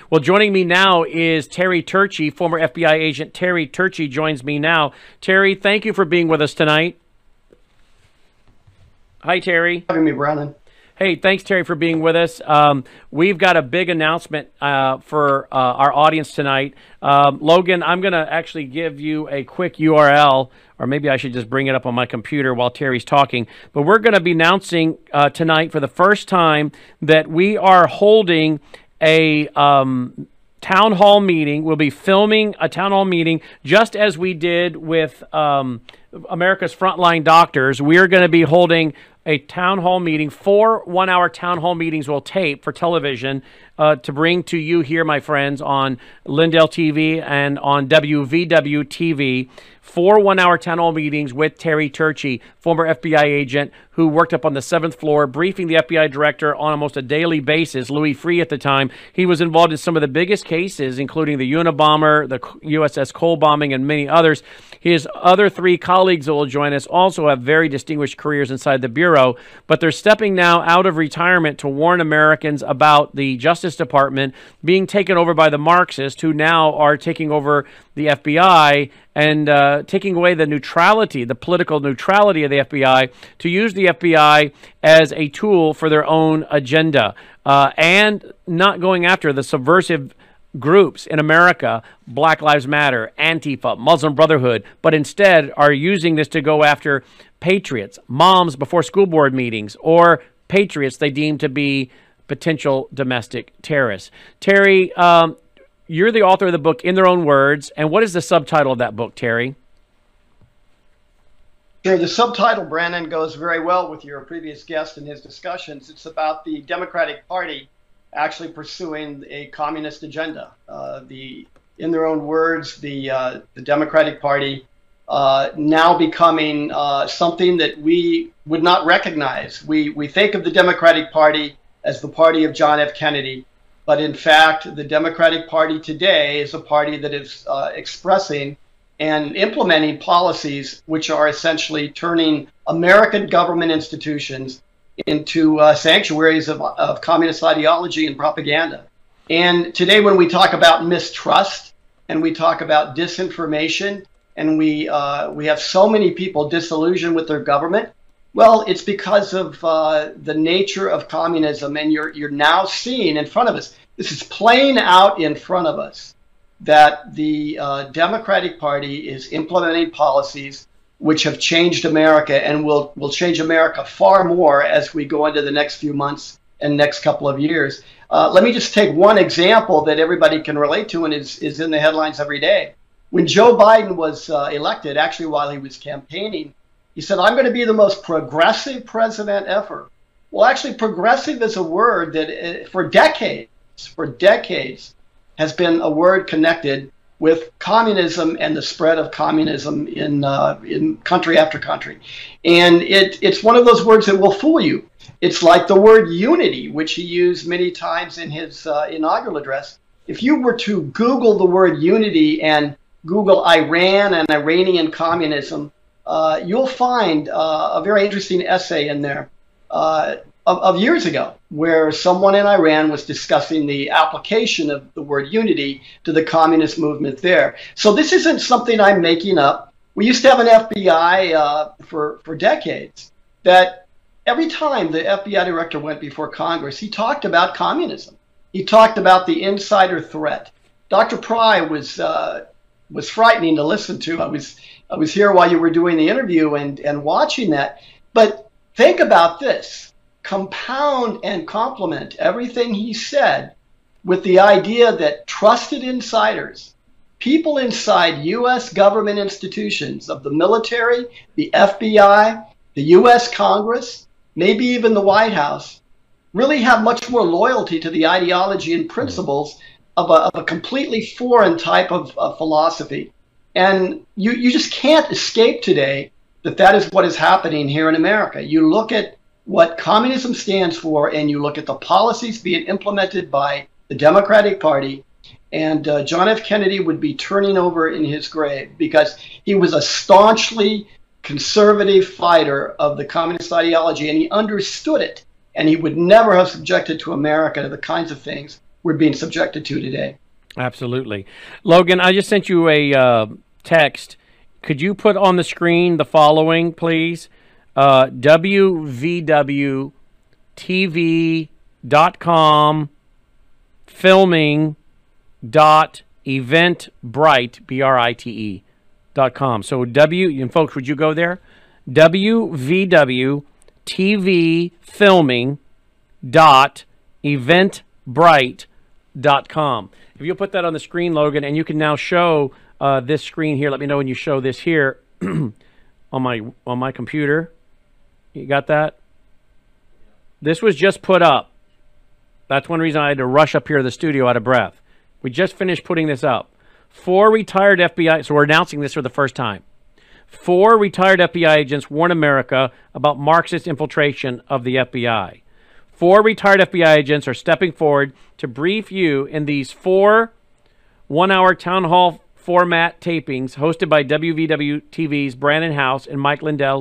Well, joining me now is Terry Turchi, former FBI agent. Terry Turchi joins me now. Terry, thank you for being with us tonight. Hi, Terry. Having me, Brandon. Hey, thanks, Terry, for being with us. We've got a big announcement for our audience tonight. Logan, I'm going to actually give you a quick URL, or maybe I should just bring it up on my computer while Terry's talking. But we're going to be announcing tonight for the first time that we are holding a town hall meeting. We'll be filming a town hall meeting just as we did with America's Frontline Doctors. We're going to be holding a town hall meeting. 4 one-hour town hall meetings will tape for television to bring to you here, my friends, on Lindell TV and on WVW TV. 4 one-hour town hall meetings with Terry Turchi, former FBI agent who worked up on the 7th floor, briefing the FBI director on almost a daily basis, Louis Freeh at the time. He was involved in some of the biggest cases, including the Unabomber, the USS Cole bombing, and many others. His other 3 colleagues that will join us also have very distinguished careers inside the Bureau, but they're stepping now out of retirement to warn Americans about the Justice Department being taken over by the Marxists, who now are taking over the FBI and taking away the neutrality, the political neutrality of the FBI, to use the FBI as a tool for their own agenda, and not going after the subversive groups in America, Black Lives Matter, Antifa, Muslim Brotherhood, but instead are using this to go after patriots, moms before school board meetings, or patriots they deem to be potential domestic terrorists. Terry, you're the author of the book, In Their Own Words, and what is the subtitle of that book, Terry? Sure. The subtitle, Brandon, goes very well with your previous guest and his discussions. It's about the Democratic Party actually pursuing a communist agenda. In their own words, the Democratic Party now becoming something that we would not recognize. We think of the Democratic Party as the party of John F. Kennedy, but in fact, the Democratic Party today is a party that is expressing and implementing policies which are essentially turning American government institutions into sanctuaries of communist ideology and propaganda. And today, when we talk about mistrust and we talk about disinformation, and we have so many people disillusioned with their government, well, it's because of the nature of communism. And you're now seeing in front of us, this is playing out in front of us, that the Democratic Party is implementing policies which have changed America and will change America far more as we go into the next few months and next couple of years. Let me just take one example that everybody can relate to and is in the headlines every day. When Joe Biden was elected, actually while he was campaigning, he said, "I'm going to be the most progressive president ever." Well, actually, progressive is a word that for decades has been a word connected with communism and the spread of communism in country after country. And it's one of those words that will fool you. It's like the word unity, which he used many times in his inaugural address. If you were to Google the word unity and Google Iran and Iranian communism, you'll find a very interesting essay in there of years ago, where someone in Iran was discussing the application of the word unity to the communist movement there. So this isn't something I'm making up. We used to have an FBI for decades that every time the FBI director went before Congress, he talked about communism. He talked about the insider threat. Dr. Pry was frightening to listen to. I was here while you were doing the interview and watching that. But think about this. Compound and complement everything he said with the idea that trusted insiders, people inside U.S. government institutions of the military, the FBI, the U.S. Congress, maybe even the White House, really have much more loyalty to the ideology and principles of a completely foreign type of philosophy. And you just can't escape today that is what is happening here in America. You look at what communism stands for, and you look at the policies being implemented by the Democratic Party, and John F. Kennedy would be turning over in his grave because he was a staunchly conservative fighter of the communist ideology, and he understood it, and he would never have subjected to America to the kinds of things we're being subjected to today. Absolutely. Logan, I just sent you a text. Could you put on the screen the following, please? www.tvtv.com filming.eventbrite, BRITE.com. So and folks, would you go there? www.tvfilming.eventbrite.com. If you'll put that on the screen, Logan, and you can now show this screen here. Let me know when you show this here on my computer. You got that? This was just put up. That's one reason I had to rush up here to the studio out of breath. We just finished putting this up. 4 retired FBI, so we're announcing this for the first time. 4 retired FBI agents warn America about Marxist infiltration of the FBI. 4 retired FBI agents are stepping forward to brief you in these 4 one-hour town hall format tapings hosted by WVW TV's Brandon House and Mike Lindell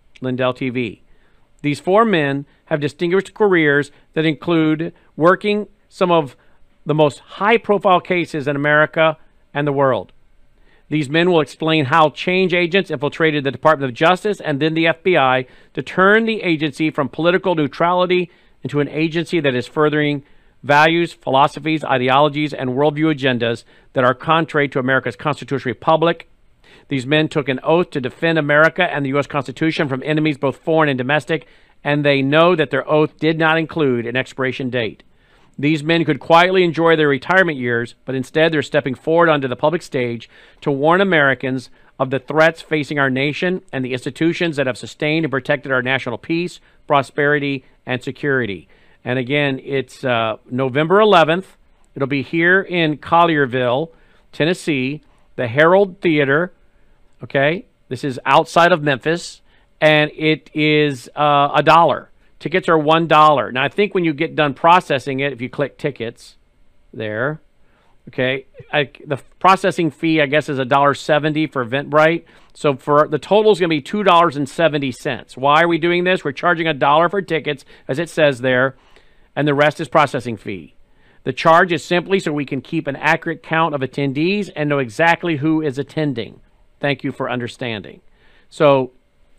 TV. These 4 men have distinguished careers that include working some of the most high-profile cases in America and the world. These men will explain how change agents infiltrated the Department of Justice and then the FBI to turn the agency from political neutrality into an agency that is furthering values, philosophies, ideologies, and worldview agendas that are contrary to America's constitutional republic. These men took an oath to defend America and the U.S. Constitution from enemies both foreign and domestic, and they know that their oath did not include an expiration date. These men could quietly enjoy their retirement years, but instead they're stepping forward onto the public stage to warn Americans of the threats facing our nation and the institutions that have sustained and protected our national peace, prosperity, and security. And again, it's November 11th. It'll be here in Collierville, Tennessee, the Herald Theater. Okay, this is outside of Memphis, and it is $1. Tickets are $1. Now, I think when you get done processing it, if you click tickets there, okay, the processing fee, I guess, is $1.70 for Eventbrite. So for the total is going to be $2.70. Why are we doing this? We're charging $1 for tickets, as it says there, and the rest is processing fee. The charge is simply so we can keep an accurate count of attendees and know exactly who is attending. Thank you for understanding. So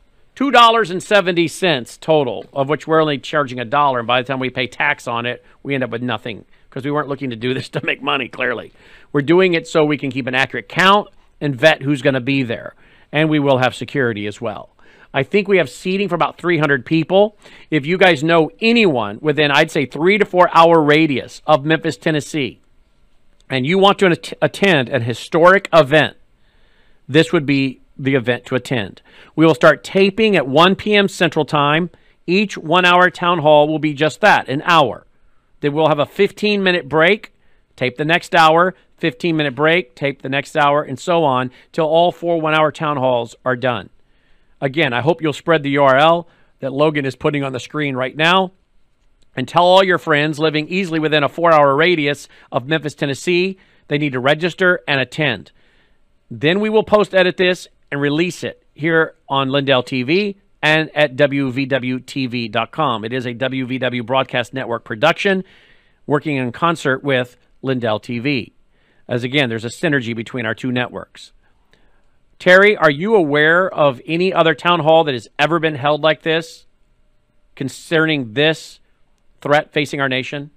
$2.70 total, of which we're only charging $1. And by the time we pay tax on it, we end up with nothing because we weren't looking to do this to make money, clearly. We're doing it so we can keep an accurate count and vet who's going to be there. And we will have security as well. I think we have seating for about 300 people. If you guys know anyone within, I'd say, 3 to 4 hour radius of Memphis, Tennessee, and you want to attend an historic event, this would be the event to attend. We will start taping at 1 p.m. Central Time. Each 1 hour town hall will be just that, an hour. Then we'll have a 15-minute break, tape the next hour, 15-minute break, tape the next hour, and so on till all 4 one-hour town halls are done. Again, I hope you'll spread the URL that Logan is putting on the screen right now and tell all your friends living easily within a 4-hour radius of Memphis, Tennessee, they need to register and attend. Then we will post-edit this and release it here on Lindell TV and at WVWTV.com. It is a WVW Broadcast Network production working in concert with Lindell TV. As again, there's a synergy between our 2 networks. Terry, are you aware of any other town hall that has ever been held like this concerning this threat facing our nation?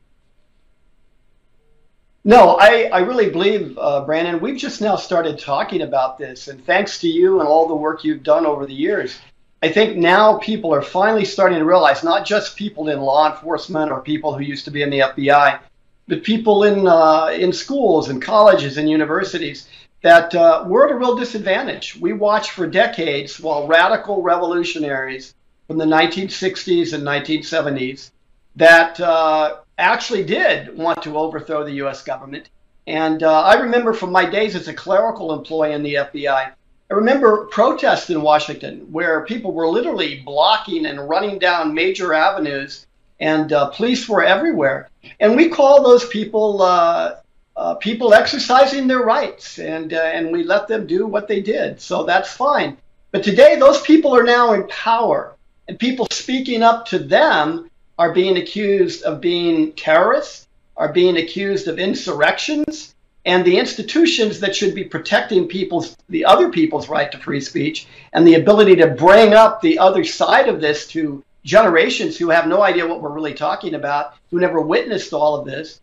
No, I really believe, Brandon, we've just now started talking about this. And thanks to you and all the work you've done over the years, I think now people are finally starting to realize, not just people in law enforcement or people who used to be in the FBI, but people in schools and colleges and universities, that we're at a real disadvantage. We watched for decades while radical revolutionaries from the 1960s and 1970s that actually did want to overthrow the U.S. government. And I remember from my days as a clerical employee in the FBI, I remember protests in Washington where people were literally blocking and running down major avenues, and police were everywhere. And we call those people people exercising their rights, and we let them do what they did. So that's fine. But today, those people are now in power, and people speaking up to them are being accused of being terrorists, are being accused of insurrections, and the institutions that should be protecting the other people's right to free speech and the ability to bring up the other side of this to generations who have no idea what we're really talking about, who never witnessed all of this,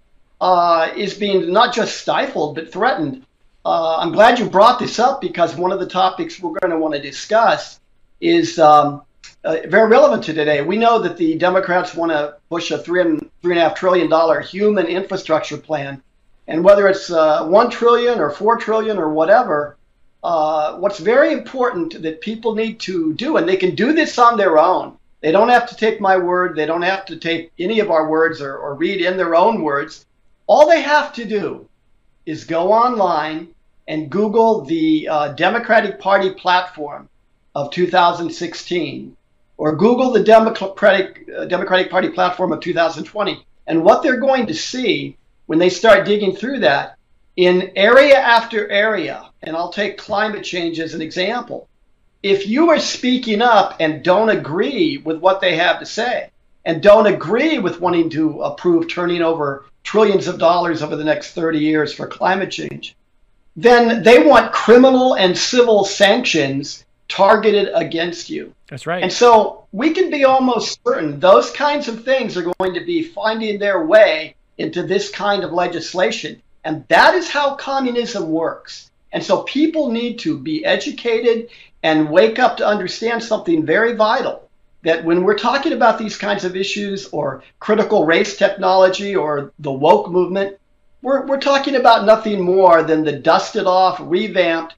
is being not just stifled but threatened. I'm glad you brought this up, because one of the topics we're going to want to discuss is very relevant to today. We know that the Democrats want to push a $3.5 trillion human infrastructure plan. And whether it's 1 trillion or 4 trillion or whatever, what's very important that people need to do, and they can do this on their own. They don't have to take my word. They don't have to take any of our words or read in their own words. All they have to do is go online and Google the Democratic Party platform of 2016, or Google the Democratic Party platform of 2020. And what they're going to see when they start digging through that, in area after area, and I'll take climate change as an example, if you are speaking up and don't agree with what they have to say, and don't agree with wanting to approve turning over trillions of dollars over the next 30 years for climate change, then they want criminal and civil sanctions targeted against you. That's right. And so we can be almost certain those kinds of things are going to be finding their way into this kind of legislation. And that is how communism works. And so people need to be educated and wake up to understand something very vital, that when we're talking about these kinds of issues, or critical race technology, or the woke movement, we're talking about nothing more than the dusted off, revamped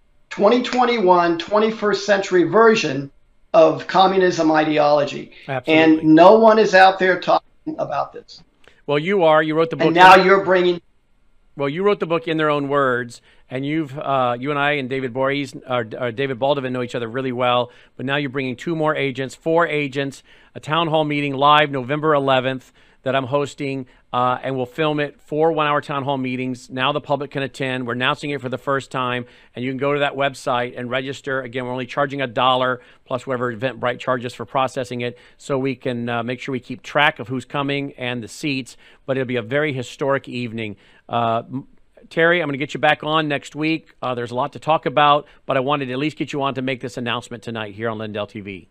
2021, 21st century version of communism ideology. Absolutely. And no one is out there talking about this. Well, you are. You wrote the book. And now you're bringing... Well, you wrote the book In Their Own Words, and you and I and David Bories, David Baldwin know each other really well, but now you're bringing 4 agents, a town hall meeting live November 11th that I'm hosting, and we'll film it, 4 one-hour town hall meetings. Now the public can attend. We're announcing it for the first time, and you can go to that website and register. Again, we're only charging $1 plus whatever Eventbrite charges for processing it, so we can make sure we keep track of who's coming and the seats, but it'll be a very historic evening. Terry, I'm going to get you back on next week. There's a lot to talk about, but I wanted to at least get you on to make this announcement tonight here on Lindell TV.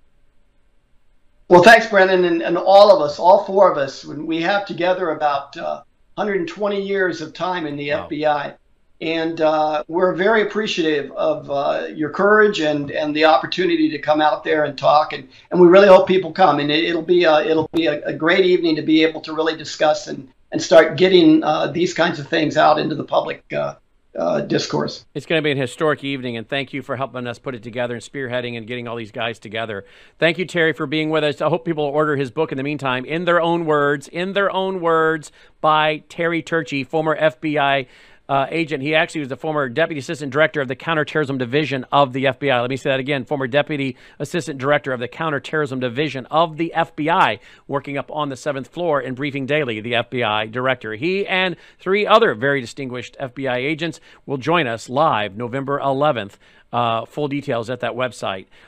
Well, thanks, Brennan, and all of us, all 4 of us, when we have together about 120 years of time in the FBI. And we're very appreciative of your courage and the opportunity to come out there and talk. And we really hope people come. And it'll be a great evening to be able to really discuss and start getting these kinds of things out into the public discourse. It's going to be an historic evening, and thank you for helping us put it together and spearheading and getting all these guys together. Thank you, Terry, for being with us. I hope people order his book in the meantime, In Their Own Words, by Terry Turchi, former FBI agent. He actually was the former Deputy Assistant Director of the Counterterrorism Division of the FBI. Let me say that again, former Deputy Assistant Director of the Counterterrorism Division of the FBI, working up on the 7th floor and briefing daily, the FBI Director. He and 3 other very distinguished FBI agents will join us live November 11th. Full details at that website.